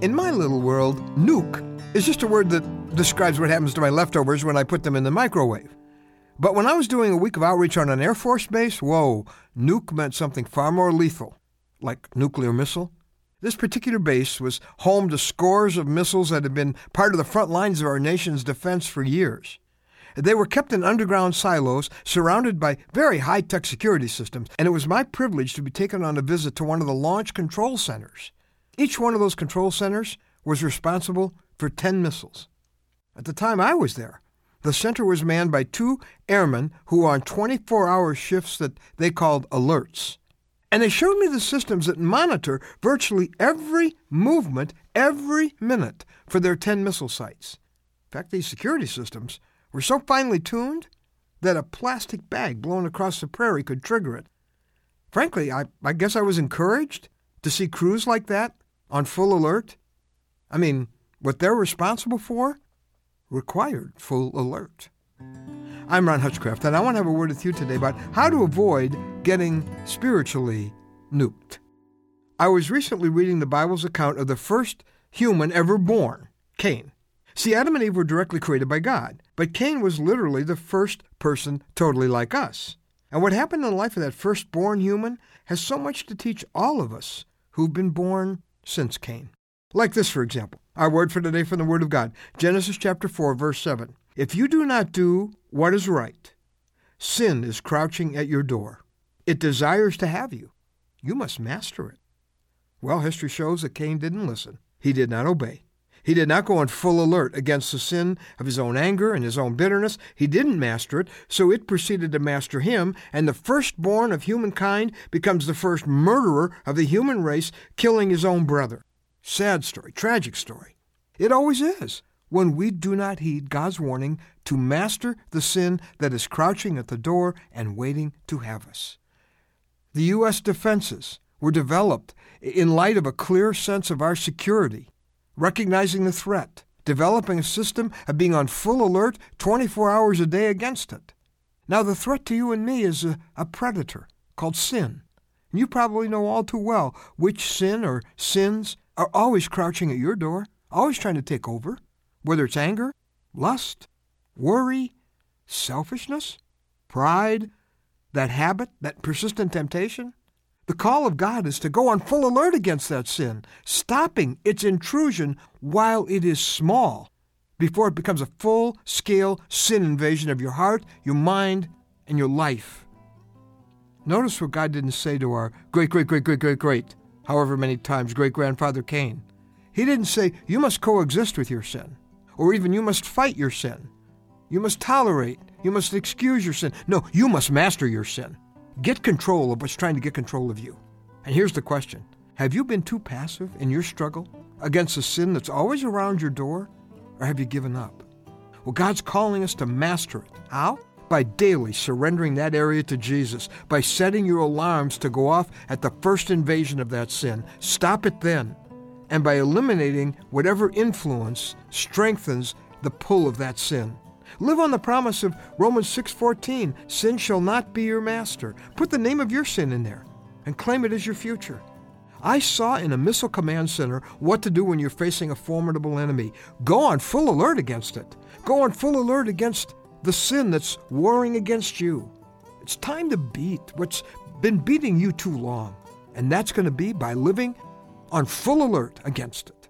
In my little world, nuke is just a word that describes what happens to my leftovers when I put them in the microwave. But when I was doing a week of outreach on an Air Force base, whoa, nuke meant something far more lethal, like nuclear missile. This particular base was home to scores of missiles that had been part of the front lines of our nation's defense for years. They were kept in underground silos surrounded by very high-tech security systems, and it was my privilege to be taken on a visit to one of the launch control centers. Each one of those control centers was responsible for 10 missiles. At the time I was there, the center was manned by 2 airmen who were on 24-hour shifts that they called alerts. And they showed me the systems that monitor virtually every movement, every minute for their 10 missile sites. In fact, these security systems were so finely tuned that a plastic bag blown across the prairie could trigger it. Frankly, I guess I was encouraged to see crews like that on full alert. I mean, what they're responsible for required full alert. I'm Ron Hutchcraft, and I want to have a word with you today about how to avoid getting spiritually nuked. I was recently reading the Bible's account of the first human ever born, Cain. See, Adam and Eve were directly created by God, but Cain was literally the first person totally like us. And what happened in the life of that firstborn human has so much to teach all of us who've been born since Cain. Like this, for example, our word for today from the Word of God, Genesis chapter 4, verse 7. If you do not do what is right, sin is crouching at your door. It desires to have you. You must master it. Well, history shows that Cain didn't listen. He did not obey. He did not go on full alert against the sin of his own anger and his own bitterness. He didn't master it, so it proceeded to master him, and the firstborn of humankind becomes the first murderer of the human race, killing his own brother. Sad story, tragic story. It always is when we do not heed God's warning to master the sin that is crouching at the door and waiting to have us. The U.S. defenses were developed in light of a clear sense of our security, recognizing the threat, developing a system of being on full alert 24 hours a day against it. Now, the threat to you and me is a predator called sin. And you probably know all too well which sin or sins are always crouching at your door, always trying to take over, whether it's anger, lust, worry, selfishness, pride, that habit, that persistent temptation. The call of God is to go on full alert against that sin, stopping its intrusion while it is small, before it becomes a full-scale sin invasion of your heart, your mind, and your life. Notice what God didn't say to our great, however many times, great-grandfather Cain. He didn't say, you must coexist with your sin, or even you must fight your sin. You must tolerate, you must excuse your sin. No, you must master your sin. Get control of what's trying to get control of you. And here's the question. Have you been too passive in your struggle against the sin that's always around your door, or have you given up? Well, God's calling us to master it. How? By daily surrendering that area to Jesus, by setting your alarms to go off at the first invasion of that sin. Stop it then. And by eliminating whatever influence strengthens the pull of that sin. Live on the promise of Romans 6:14, sin shall not be your master. Put the name of your sin in there and claim it as your future. I saw in a missile command center what to do when you're facing a formidable enemy. Go on full alert against it. Go on full alert against the sin that's warring against you. It's time to beat what's been beating you too long. And that's going to be by living on full alert against it.